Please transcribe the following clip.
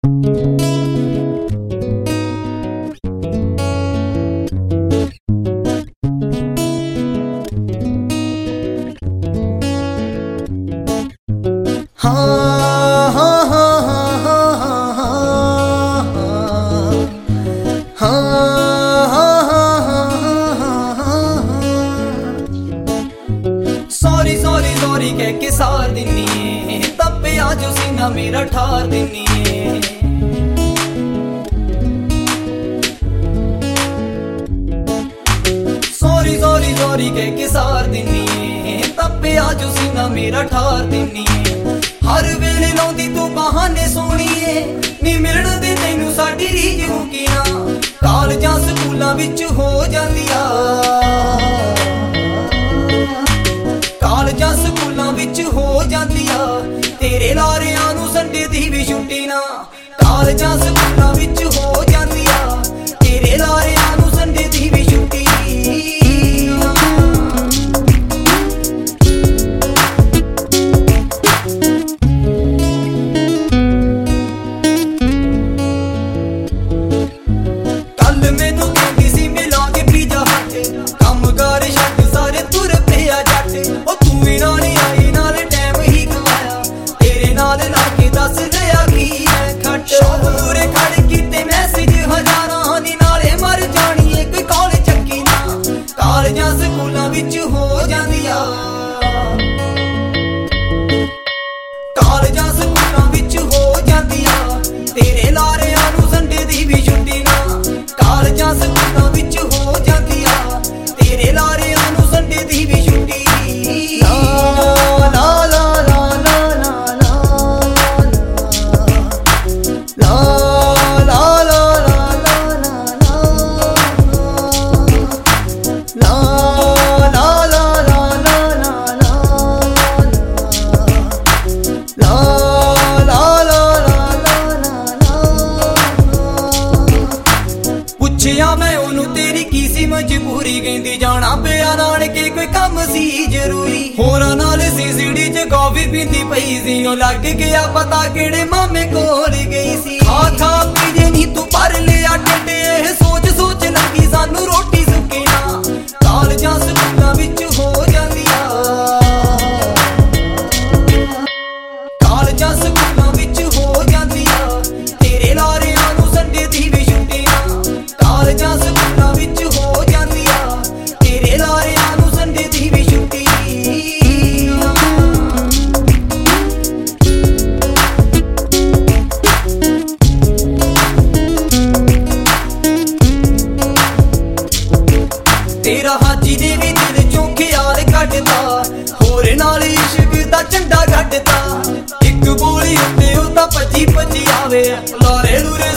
Sorry sorry sorry कह के सार दिनी तब आज सीना मेरा ठार दिनी। सॉरी सॉरी सॉरी कह के सार दिनी तब आज सीना मेरा ठार दिनी। हर वेले लाउंदी तू बहाने सोहणीए नी मिलण दे तैनू साडी रीझ मुकीना। कालजां स्कूलां विच हो जांदिया कालजां स्कूलां विच हो जांदिया तेरे लारियां नू संडे दी भी छुट्टी ना। कालजां स्कूलां विच हो जांदिया तेरे लारियां नू संडे दी भी छुट्टी। कल मैनू कहंदी सी मिला के पीजा हट कम कर छड्ड सारे तुर पिया जट। ओ तू भी नाल आई नाल टाइम ही गवाया तेरे नाल लाके दस लिया की है खट। पूरे खड़ कीते मैसेज हजारां दी नाले मर जानी एक कॉल चक्की ना। कालजां स्कूलां विच हो जांदिया कालजां स्कूलां विच हो जांदिया तेरे लारियां नू संडे दी भी छुट्टी ना। कालजां स्कूलां विच हो जांदिया तेरे लारियां नू संडे दी भी छुट्टी। ला ला ला ला ला ला ला ला ला पुछया मैं ओनू तेरी की सी मजबूरी कहंदी जाना पिया नानके कोई कम सी जरूरी। होरां नाल सीसीडी च कॉफी पींदी पई सी ओ लग गया पता केड़े मामे कोल गई सी। खा खा पी जे नी तू भर लिया ढिड एह सोच सोच लगी सानू रोटी सुक्की ना। कालजां स्कूलां विच हो जांदिया कालजां स्कूलां विच हो जांदिया तेरे लारियां नू संडे दी भी छुट्टी ना। कालजां स्कूलां विच हो जांदिया तेरे लारियां नू संडे दी भी छुट्टी। तेरा हाजी ने भी दिल चों ख्याल कढदा होर नाल इश्क दा झंडा गढ़दा। इक बोली उत्ते ओ तां भजी भजी आवे लारे लूरे